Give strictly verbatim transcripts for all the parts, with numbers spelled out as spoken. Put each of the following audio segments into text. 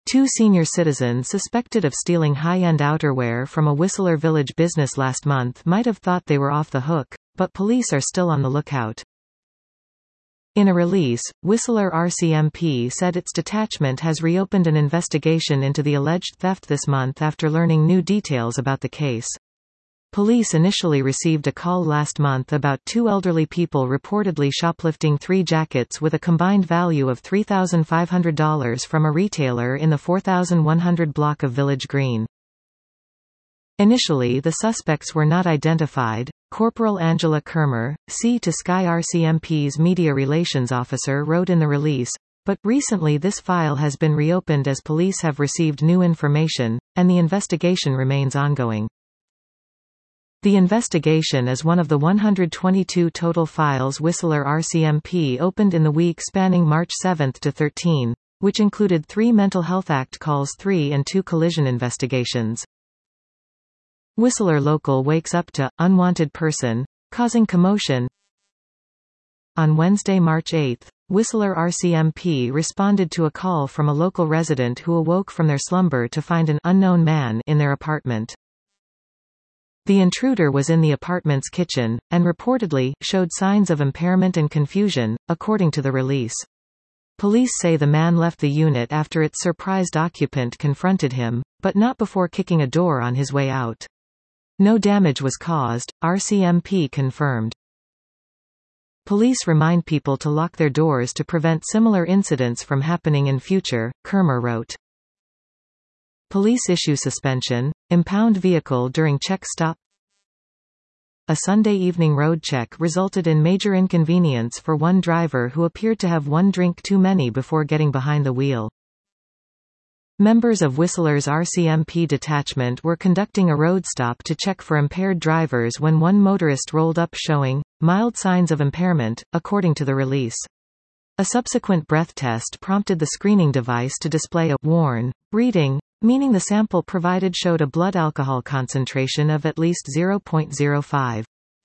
Two senior citizens suspected of stealing high-end outerwear from a Whistler Village business last month might have thought they were off the hook, but police are still on the lookout. In a release, Whistler R C M P said its detachment has reopened an investigation into the alleged theft this month after learning new details about the case. Police initially received a call last month about two elderly people reportedly shoplifting three jackets with a combined value of three thousand five hundred dollars from a retailer in the four thousand one hundred block of Village Green. Initially, the suspects were not identified. Corporal Angela Kermer, Sea to Sky R C M P's media relations officer, wrote in the release, but recently this file has been reopened as police have received new information, and the investigation remains ongoing. The investigation is one of the one hundred twenty-two total files Whistler R C M P opened in the week spanning March seventh to thirteenth, which included three Mental Health Act calls three and two collision investigations. Whistler local wakes up to unwanted person, causing commotion. On Wednesday, March eighth, Whistler R C M P responded to a call from a local resident who awoke from their slumber to find an unknown man in their apartment. The intruder was in the apartment's kitchen, and reportedly, showed signs of impairment and confusion, according to the release. Police say the man left the unit after its surprised occupant confronted him, but not before kicking a door on his way out. No damage was caused, R C M P confirmed. Police remind people to lock their doors to prevent similar incidents from happening in future, Kermer wrote. Police issue suspension, impound vehicle during check stop. A Sunday evening road check resulted in major inconvenience for one driver who appeared to have one drink too many before getting behind the wheel. Members of Whistler's R C M P detachment were conducting a road stop to check for impaired drivers when one motorist rolled up showing mild signs of impairment, according to the release. A subsequent breath test prompted the screening device to display a warn reading, meaning the sample provided showed a blood alcohol concentration of at least zero point zero five.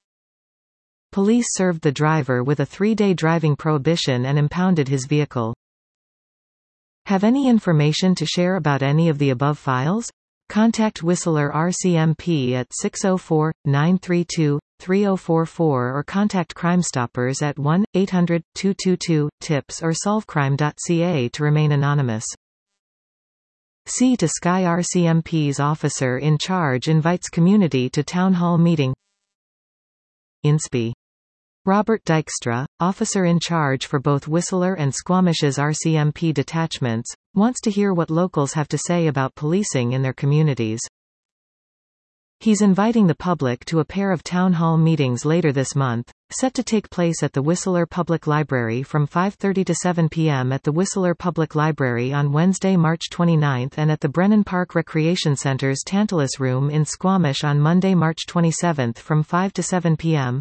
Police served the driver with a three-day driving prohibition and impounded his vehicle. Have any information to share about any of the above files? Contact Whistler R C M P at six oh four, nine three two, three oh four four or contact Crime Stoppers at one eight hundred, two two two, TIPS or solvecrime dot c a to remain anonymous. Sea to Sky R C M P's officer in charge invites community to town hall meeting. Inspy. Robert Dykstra, officer in charge for both Whistler and Squamish's R C M P detachments, wants to hear what locals have to say about policing in their communities. He's inviting the public to a pair of town hall meetings later this month, set to take place at the Whistler Public Library from five thirty to seven p m at the Whistler Public Library on Wednesday, March twenty-ninth and at the Brennan Park Recreation Center's Tantalus Room in Squamish on Monday, March twenty-seventh from five to seven p m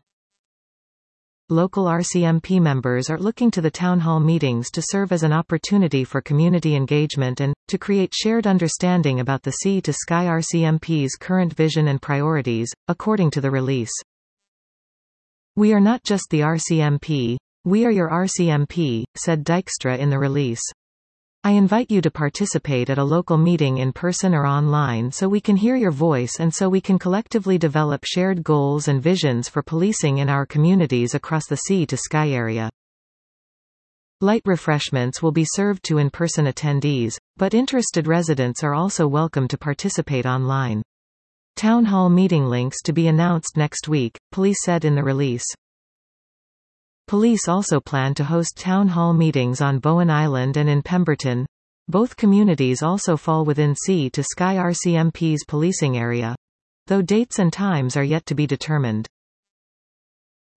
Local R C M P members are looking to the town hall meetings to serve as an opportunity for community engagement and, to create shared understanding about the Sea to Sky R C M P's current vision and priorities, according to the release. We are not just the R C M P, we are your R C M P, said Dykstra in the release. I invite you to participate at a local meeting in person or online so we can hear your voice and so we can collectively develop shared goals and visions for policing in our communities across the Sea to Sky area. Light refreshments will be served to in-person attendees, but interested residents are also welcome to participate online. Town hall meeting links to be announced next week, police said in the release. Police also plan to host town hall meetings on Bowen Island and in Pemberton. Both communities also fall within Sea to Sky R C M P's policing area, though dates and times are yet to be determined.